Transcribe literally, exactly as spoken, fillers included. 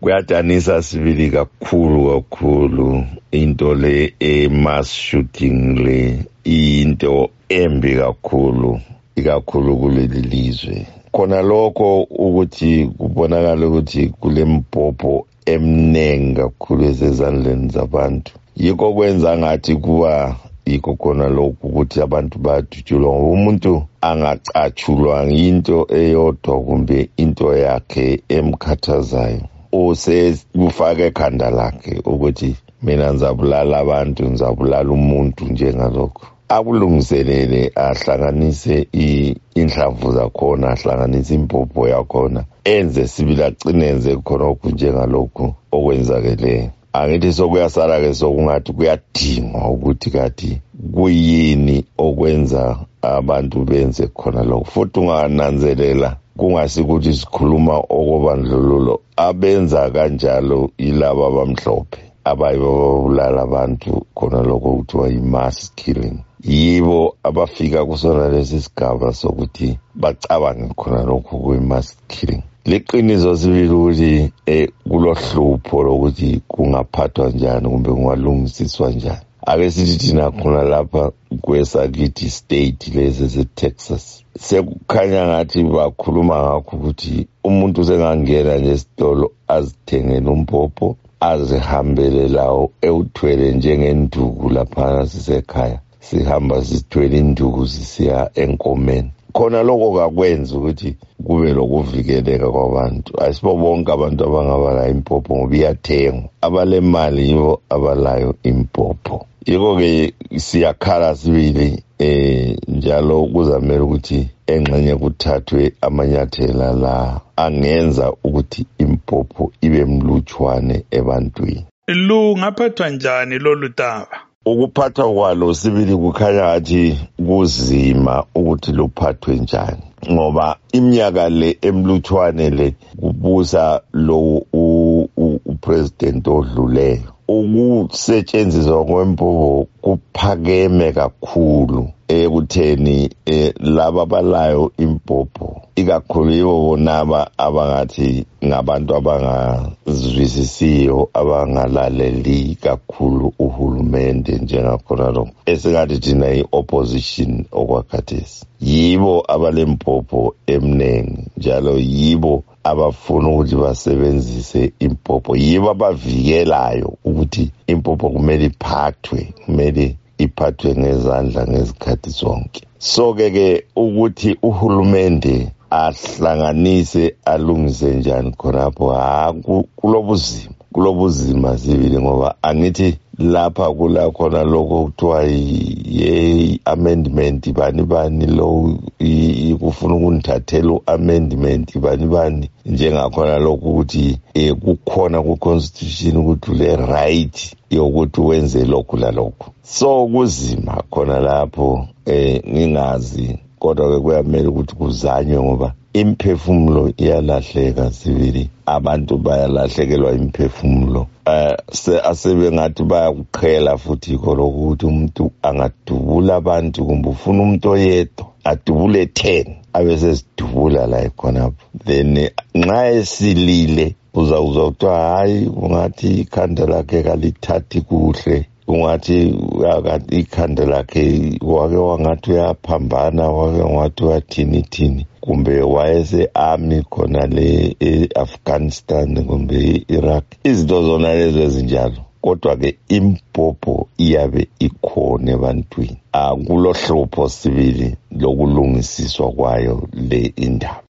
kuyadanisa sibili kakhulu kakhulu into le e-mass shooting le into embi kakhulu ikakhulu kuleli lizwe. Khona lokho ukuthi kubonakala ukuthi kulempopho emnengi kakhulu ezezandleni zabantu, yikho kwenza ngathi kuba yikho khona lokhu ukuthi abantu badutshulwa ngoba umuntu angacatshulwa into eyodwa kumbe into yakhe emkhathazayo usebufake ekhanda lakhe ukuthi mina ngizabulala abantu, ngizabulala umuntu njengalokho. Akulungiselele ahlanganise inhlamvu zakhona, ahlanganise impopho yakhona, enze sibili acinenze khona okunjengalokhu okwenzakeleyo. Angithi sokuyasala-ke sokungathi kuyadingwa ukuthi kathi kuyini okwenza abantu benze khona lokho. Futhi ungananzelela kungasikuthi sikhuluma okobandlululo, abenza kanjalo yilaba abamhlophe abayibabulala abantu khona lokho kuthiwa yi-mass killing. Yibo abafika kusona lesi sigaba sokuthi bacabange khona lokho kwi-mass killing. Liqiniso sibili ukuthi eh kulohlupho lokuthi kungaphathwa njani kumbe kungalungisiswa njani. Ake sithi thina khona lapha kwesakithi state lesi se-Texas sekukhanya ngathi bakhuluma ngakho ukuthi umuntu sengangena nje esitolo azithengele umpopho azihambele lawo ewuthwele njengenduku laphana sisekhaya, sihamba sithwele induku sisiya enkomeni. Khona lokho kakwenza ukuthi kube lokuvikeleka kwabantu. Ayisibo bonke abantu abangabala impopho ngoba iyathengwa, abalemali yibo abalayo impopho. Yiko-ke siyakhala sibili eh njalo kuzamele ukuthi engxenye kuthathwe amanyathela la angenza ukuthi impopho ibe mlutshwane ebantwini. Lungaphathwa njani lolu daba? Ukuphathwa kwalo sibili kukhanya ngathi kuzima ukuthi luphathwe njani, ngoba iminyaka le emlutshwane le kubusa lo upresident odluleyo. Ukusetshenziswa kwempopho kuphakeme kakhulu ekutheni laba abalayo impopho, ikakhulu yibo bonaba abangathi ngabantu abangazwisisiyo, abangalaleli kakhulu uhulumende njengakhona lokho esingathi thina i-opposition okwakhathesi. Yibo abalempopho emnengi njalo yibo abafuna ukuthi basebenzise impopho, yibo abavikelayo ukuthi impopho kumele iphathwe, kumele iphathwe ngezandla ngezikhathi zonke. So-ke ke ukuthi uhulumende ahlanganise alungise njani khonapho, ha kulobuzima kulobuzima sibili ngoba angithi lapha kula khona lokho kuthiwa yi-amendment bani bani lo kufuna ukunithathela u-amendment bani bani njengakhona lokho ukuthi um kukhona ku-constitution ukuthi ule right yokuthi wenze lokhu lalokhu. So kuzima khona lapho um ngingazi kodwa-ke kuyamele ukuthi kuzanywe ngoba imphefumulo iyalahleka sibili, abantu bayalahlekelwa imphefumulo. Eh asebengathi bayakuqhela futhi koloko ukuthi umuntu angadubula abantu kumbe ufuna umuntu oyedwa adubule ten abese sidubula la khonapho, then nxa esilile uzawuzwa kuthiwa hayi ungathi ikhanda lakhe kalithathi kuhle, ungathi ikhanda lakhe wake wangathi uyaphambana, wake wangathi uyathini thini, kumbe wayese army khona le e-Afghanistan kumbe e-Iraq, izinto zona lezo ezinjalo. Kodwa-ke impopho iyabe ikhona ebantwini. Akulohlupho sibili lokulungisiswa kwayo le indaba.